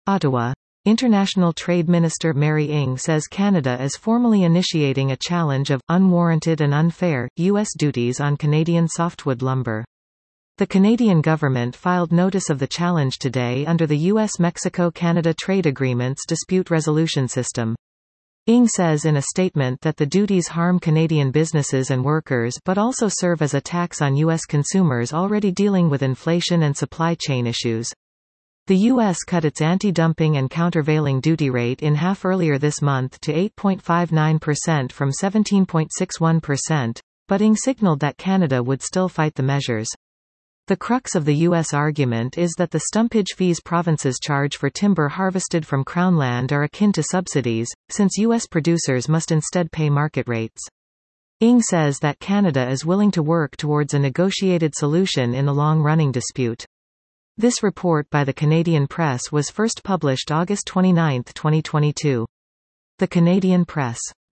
Ottawa. International Trade Minister Mary Ng says Canada is formally initiating a challenge of unwarranted and unfair U.S. duties on Canadian softwood lumber. The Canadian government filed notice of the challenge today under the U.S.-Mexico-Canada Trade Agreement's dispute resolution system. Ng says in a statement that the duties harm Canadian businesses and workers but also serve as a tax on U.S. consumers already dealing with inflation and supply chain issues. The U.S. cut its anti-dumping and countervailing duty rate in half earlier this month to 8.59% from 17.61%, but Ng signaled that Canada would still fight the measures. The crux of the U.S. argument is that the stumpage fees provinces charge for timber harvested from Crown land are akin to subsidies, since U.S. producers must instead pay market rates. Ng says that Canada is willing to work towards a negotiated solution in the long-running dispute. This report by the Canadian Press was first published August 29, 2022. The Canadian Press.